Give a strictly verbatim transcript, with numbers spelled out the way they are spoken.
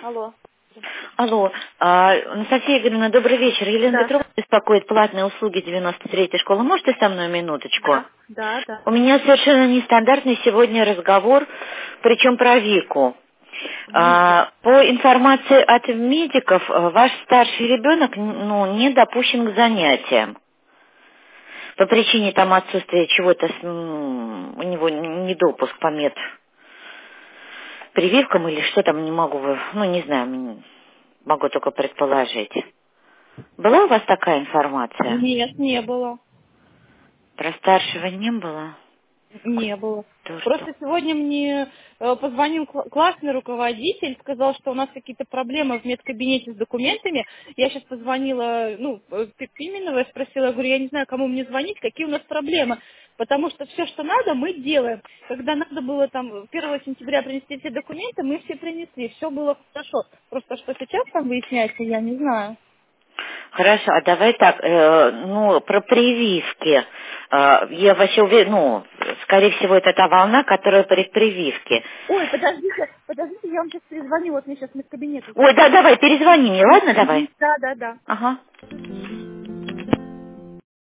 Алло. Алло, а, Анастасия Игоревна, добрый вечер. Елена Да, Петрова беспокоит платные услуги девяносто третьей школы. Можете со мной минуточку? да, да, да. У меня совершенно нестандартный сегодня разговор, причем про Вику. Вики. А, по информации от медиков, а, ваш старший ребенок ну, не допущен к занятиям. По причине там отсутствия чего-то, с- м, у него недопуск по мед прививкам или что там, не могу, вы- ну не знаю, м, могу только предположить. Была у вас такая информация? Нет, не было. Про старшего не было? Не было. Тоже так. Просто сегодня мне э, позвонил кла- классный руководитель, сказал, что у нас какие-то проблемы в медкабинете с документами. Я сейчас позвонила, ну, э, Пи- Пименова, я спросила, я говорю, я не знаю, кому мне звонить, какие у нас проблемы. Потому что все, что надо, мы делаем. Когда надо было там первого сентября принести все документы, мы все принесли. Все было хорошо. Просто что сейчас там выясняется, я не знаю. Хорошо, а давай так, э, ну, про прививки. Э, я вообще уверена, ну, скорее всего, это та волна, которая при прививке. Ой, подождите, подождите, я вам сейчас перезвоню, вот мне сейчас медкабинет Ой, звонит. да, давай, перезвони мне, ладно, давай? Мгм. Да, да, да. Ага.